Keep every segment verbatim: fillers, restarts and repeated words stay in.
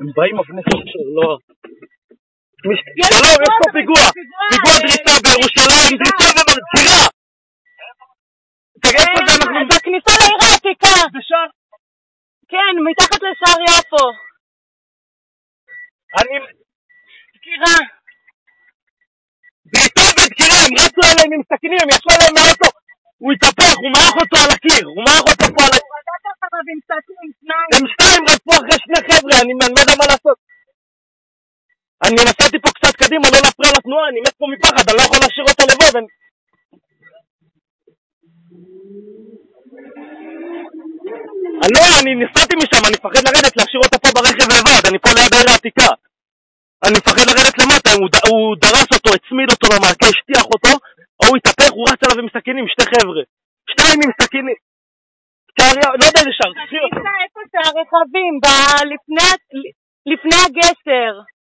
הם באים אבני שור, לא. שלום, יש פה פיגוע. פיגוע דריסה בירושלים, דריסה ומרצירה. תגיד פה זה אנחנו... בכניסה לעיר העתיקה. בשער? כן, מתחת לשער יפו. אני... דקירה. דריסה ודקירה, הם רצו עליהם עם סכינים, הם ישבו עליהם מהאוטו. הוא התהפך, הוא מערך אותו על הקיר, הוא מערך אותו פה על הקיר. הוא רדק אחריו עם סכין, שניים. הם שתיים רצו אחרי שני חבר'ה, אני לא יודע מה לעשות. אני נסעתי פה קצת קדימה, לא להפריע לתנועה, אני מת פה מפחד, אני לא יכול להשאיר אותה לבד. אני לא, אני נסעתי משם, אני מפחד לרדת, להשאיר אותה פה ברכב לבד, אני פה ליד העיר העתיקה. אני מפחד לרדת למטה, הוא, הוא דרס אותו, הצמיד אותו למעקה, השטיח אותו, או הוא התהפך, הוא רץ עליו עם סכינים, שתי חבר'ה. שתיים עם סכינים. לא יודע לשאר. תקשיב איפה שהרכבים, לפני הגשר.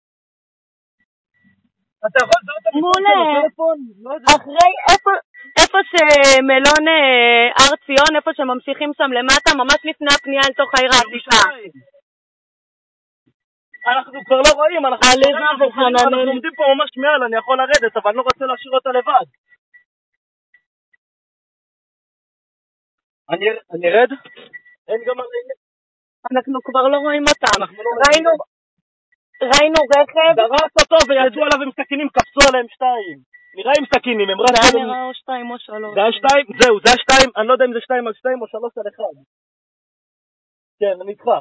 אתה יכול לזהות את הטלפון? אחרי, איפה שמלון הר ציון, איפה שממשיכים שם למטה, ממש לפני הפנייה אל תוך העיר העתיקה. אנחנו כבר לא רואים, אנחנו עומדים פה ממש מעל, אני יכול לרדת, אבל אני לא רוצה להשאיר אותה לבד. אני ארד? אין גם... אנחנו כבר לא רואים אותם. ראינו... ראינו רכב, דרס אותו ויצאו עליו עם סכינים, קפצו עליהם שתיים. נראה עם סכינים, הם רצו... זה נראה או שתיים או שלוש. זה השתיים, זהו, זה השתיים, אני לא יודע אם זה שתיים על שתיים או שלוש על אחד. כן, אני איתך.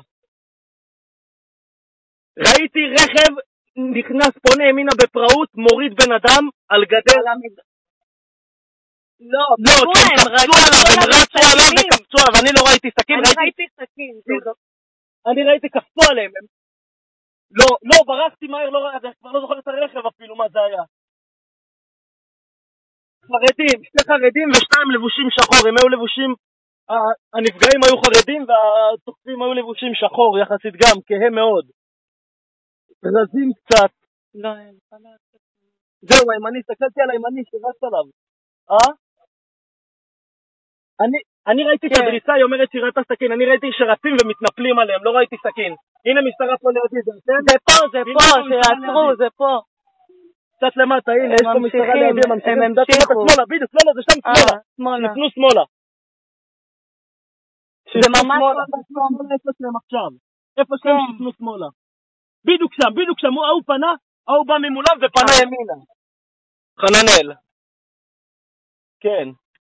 ראיתי רכב נכנס, פונה ימינה בפראות, מוריד בן אדם על גדר... לא, לא, הם קפצו עליו, הם רצו עליו וקפצו עליו, אני לא ראיתי סכין, אני ראיתי סכין. אני ראיתי קפצו עליהם, לא, לא, ברחתי מהר, לא, אני כבר לא זוכר את הרכב אפילו, מה זה היה. חרדים, שתי חרדים ושתיים לבושים שחור, הם היו לבושים, הנפגעים היו חרדים והתוקפים היו לבושים שחור, יחסית גם, כהם מאוד. רזים קצת. לא, אין, חלק. זהו, הימני, סתכלתי על הימני שרץ עליו. אה? אני, אני ראיתי את הדריסה, היא אומרת שהיא ראתה סכין, אני ראיתי שרצים ומתנפלים עליהם, לא ראיתי סכין. הנה משטרה פה לידי, זה פה, זה פה, שיעצרו, זה פה. קצת למטה, הנה, יש פה משטרה לידי, הם המשיכו. שמאלה, בדיוק, לא, לא, זה שם שמאלה. נפנו שמאלה. זה ממש איפה שהם עכשיו. איפה שהם שפנו שמאלה. בדיוק שם, בדיוק שם, הוא פנה, הוא בא ממולם ופנה ימינה. חננאל. כן.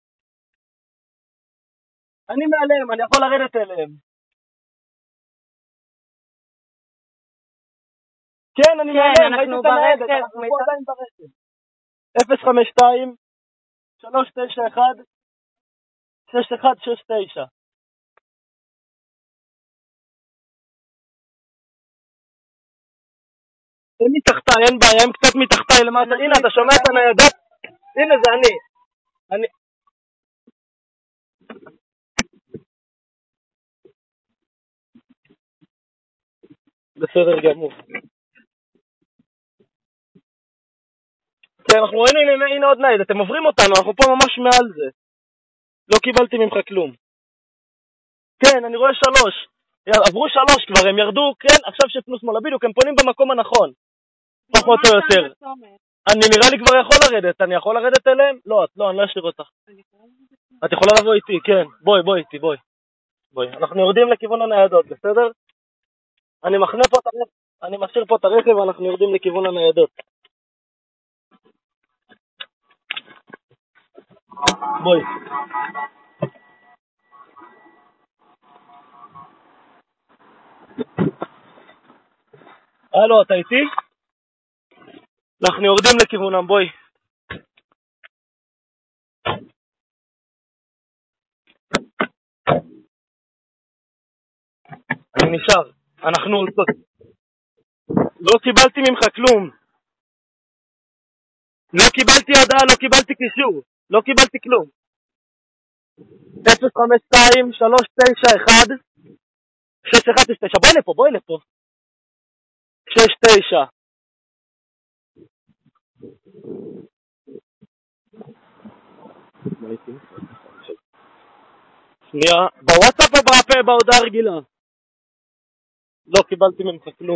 אני מעליהם, אני יכול לרדת אליהם. כן, אני מעליהם, ראיתי את הניידת, אנחנו פה עדיין ברכב. אפס חמש שתיים שלוש תשע אחת שש אחת שש תשע. אין מתחתיי, אין בעיה, הם קצת מתחתיי למטה. הנה, אתה שומע את הניידת? הנה, זה אני. אני... בסדר גמור. כן, אנחנו ראינו, הנה, הנה עוד ניידת, אתם עוברים אותנו, אנחנו פה ממש מעל זה. לא קיבלתי ממך כלום. כן, אני רואה שלוש. עברו שלוש כבר, הם ירדו, כן, עכשיו שפנו שמאלה, בדיוק, הם פונים במקום הנכון. פחות או יותר. אני נראה לי כבר יכול לרדת, אני יכול לרדת אליהם? לא, את לא, אני לא אשאיר אותך. את יכולה לבוא איתי, כן. בואי, בואי איתי, בואי. בואי, אנחנו יורדים לכיוון הניידות, בסדר? אני מחנה פה את הרכב, אני משאיר פה את הרכב ואנחנו יורדים לכיוון הניידות. בואי. הלו, אתה איתי? אנחנו יורדים לכיוונם, בואי. אני נשאר. אנחנו... לא קיבלתי ממך כלום. לא קיבלתי הודעה, לא קיבלתי קישור. לא קיבלתי כלום. אפס חמש שתיים שלוש תשע אחת שש אחת שש תשע. בואי לפה, בואי לפה. שש תשע. שנייה. בוואטסאפ או בהודעה רגילה? לא קיבלתי ממך כלום.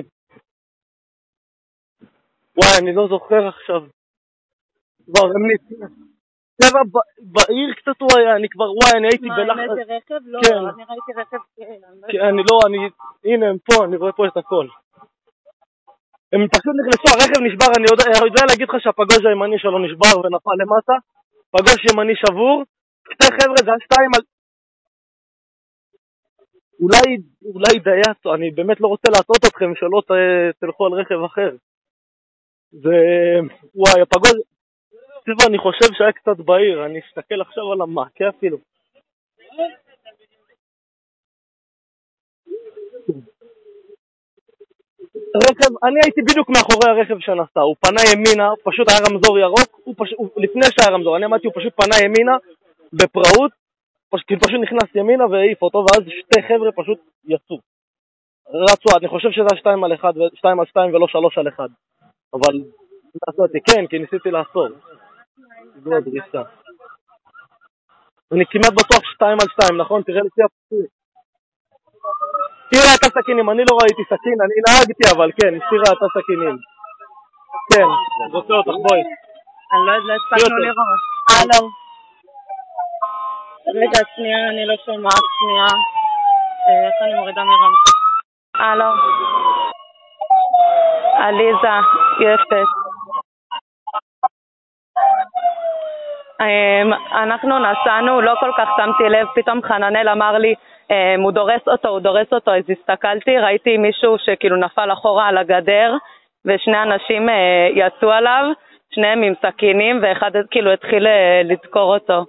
וואי, אני לא זוכר עכשיו. כבר הם ניסו. טבע בעיר קצת הוא היה, אני כבר, וואי, אני הייתי בלחץ. מה, עם איזה רכב? לא, כן. אני ראיתי רכב, כן, אני לא, אני, הנה הם פה, אני רואה פה את הכל. הם פשוט נכנסו, הרכב נשבר, אני יודע, אני יודע להגיד לך שהפגוש הימני שלו נשבר ונפל למטה, פגוש ימני שבור, שתי חבר'ה, זה השתיים על... אולי, אולי דייטו, אני באמת לא רוצה להטעות אתכם שלא ת, תלכו על רכב אחר. זה, וואי, הפגוש, טבע, אני חושב שהיה קצת בעיר, אני אסתכל עכשיו על המעקה אפילו. רכב, אני הייתי בדיוק מאחורי הרכב שנסע, הוא פנה ימינה, פשוט היה רמזור ירוק, הוא פשוט, הוא, לפני שהיה רמזור, אני אמרתי, הוא פשוט פנה ימינה, בפראות, פשוט, פשוט נכנס ימינה והעיף אותו, ואז שתי חבר'ה פשוט יצאו. רצו, אני חושב שזה שתיים על אחד, שתיים על שתיים ולא שלוש על אחד. אבל, נסעתי, כן, כי ניסיתי לעצור. זו הדריסה. אני כמעט בטוח שתיים על שתיים, נכון? תראה לפי הפסוק. תראה את הסכינים, אני לא ראיתי סכין, אני נהגתי אבל, כן, תראה את הסכינים. כן, רוצה אותך, בואי. אני לא הספקנו לראות. הלו. רגע, שנייה, אני לא שומעת, שנייה. איך אני מורידה מרמקה? הלו. עליזה, יפת. אנחנו נסענו, לא כל כך שמתי לב, פתאום חננאל אמר לי, הוא דורס אותו, הוא דורס אותו, אז הסתכלתי, ראיתי מישהו שכאילו נפל אחורה על הגדר, ושני אנשים יצאו עליו, שניהם עם סכינים, ואחד כאילו התחיל לדקור אותו.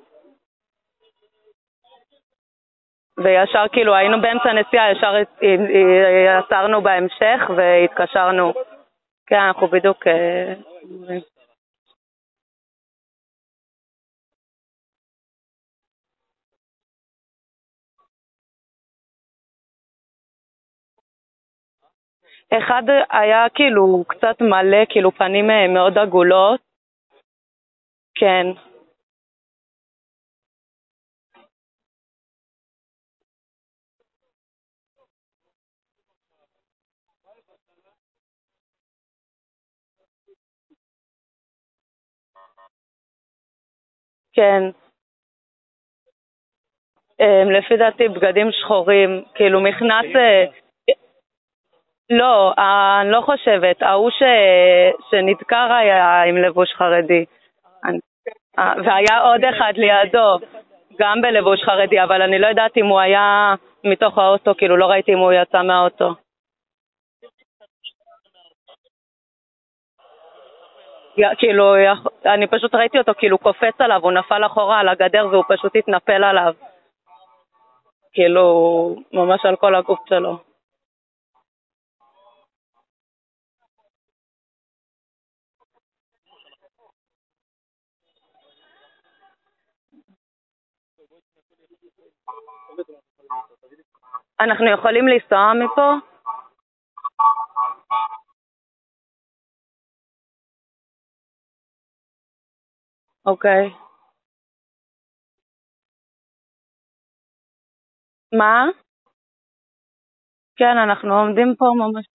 וישר כאילו היינו באמצע נסיעה, ישר עצרנו בהמשך והתקשרנו. כן, אנחנו בדיוק... אחד היה כאילו קצת מלא, כאילו פנים מאוד עגולות. כן. כן. לפי דעתי בגדים שחורים, כאילו מכנס... לא, אני לא חושבת, ההוא שנדקר היה עם לבוש חרדי. והיה עוד אחד לידו, גם בלבוש חרדי, אבל אני לא יודעת אם הוא היה מתוך האוטו, כאילו לא ראיתי אם הוא יצא מהאוטו. כאילו, אני פשוט ראיתי אותו, כאילו קופץ עליו, הוא נפל אחורה על הגדר והוא פשוט התנפל עליו. כאילו, ממש על כל הגוף שלו. אנחנו יכולים לנסוע מפה? אוקיי. מה? כן, אנחנו עומדים פה ממש...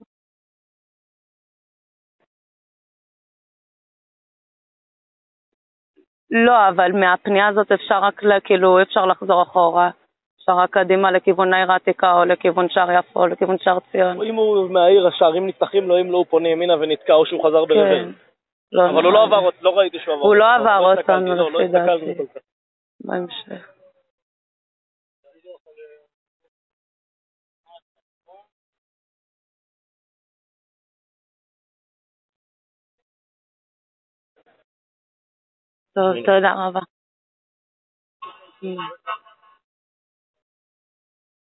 לא, אבל מהפנייה הזאת אפשר רק, כאילו, אפשר לחזור אחורה. אפשר רק קדימה לכיוון העיר העתיקה, או לכיוון שער יפו, או לכיוון שער ציון. אם הוא מהעיר, השערים נפתחים לו, אם לא הוא פונה ימינה ונתקע, או שהוא חזר ברבר. אבל הוא לא עבר, לא ראיתי שהוא עבר. הוא לא עבר אותנו, לפי דעתי. בהמשך. טוב, תודה רבה.